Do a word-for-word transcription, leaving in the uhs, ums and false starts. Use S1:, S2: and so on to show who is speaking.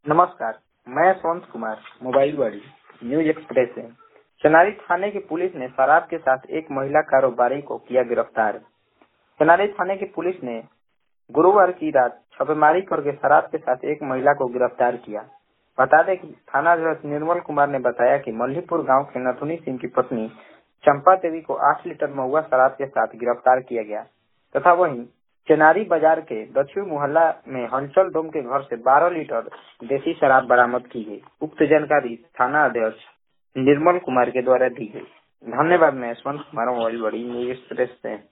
S1: नमस्कार, मैं यशवंत कुमार, मोबाइल वाली न्यूज एक्सप्रेस से। चनारी थाने की पुलिस ने शराब के साथ एक महिला कारोबारी को किया गिरफ्तार। चनारी थाने की पुलिस ने गुरुवार की रात छापेमारी करके शराब के साथ एक महिला को गिरफ्तार किया। बता दें कि थानाध्यक्ष निर्मल कुमार ने बताया कि मल्लीपुर गांव के नथुनी सिंह की पत्नी चंपा देवी को आठ लीटर महुआ शराब के साथ गिरफ्तार किया गया तथा वहीं चनारी बाजार के दक्षिण मोहल्ला में हंचल डोम के घर से बारह लीटर देसी शराब बरामद की गई। उक्त जानकारी थाना अध्यक्ष निर्मल कुमार के द्वारा दी गई। धन्यवाद। मैं यशवंत कुमार, मोबाइल बड़ी न्यूज एक्सप्रेस से।